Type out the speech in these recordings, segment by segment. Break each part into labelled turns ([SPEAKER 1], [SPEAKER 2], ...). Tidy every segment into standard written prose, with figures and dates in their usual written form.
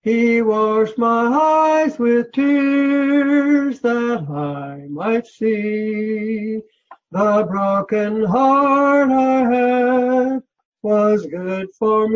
[SPEAKER 1] He washed my eyes with tears that I might see. The broken heart I had was good for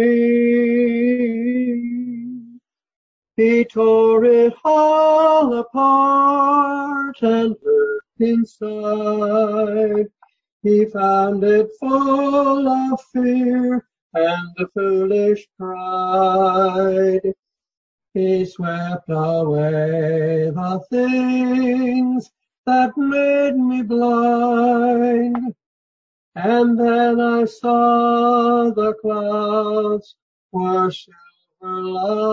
[SPEAKER 1] me. He tore it all apart and hurt inside. He found it full of fear and a foolish pride. He swept away the things that made me blind. And then I saw the clouds were silver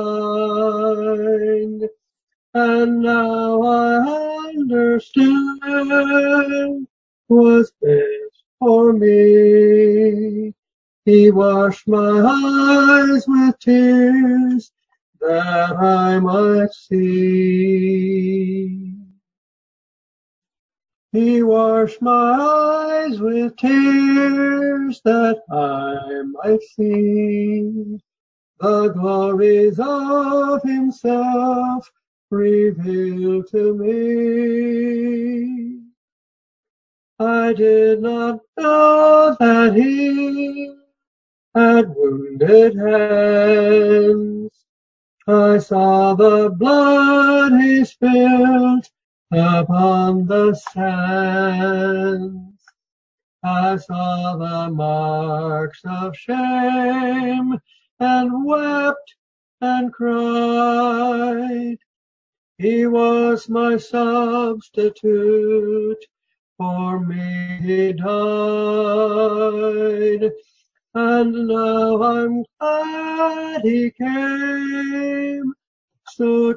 [SPEAKER 1] lined. And now I understand what's best for me. He washed my eyes with tears that I might see. He washed my eyes with tears that I might see the glories of himself revealed to me. I did not know that he had wounded hands. I saw the blood he spilled upon the sands. I saw the marks of shame and wept and cried. He was my substitute, for me he died. And now I'm glad he came so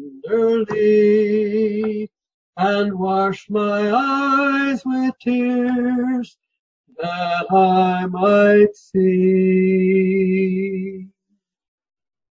[SPEAKER 1] tenderly and washed my eyes with tears that I might see.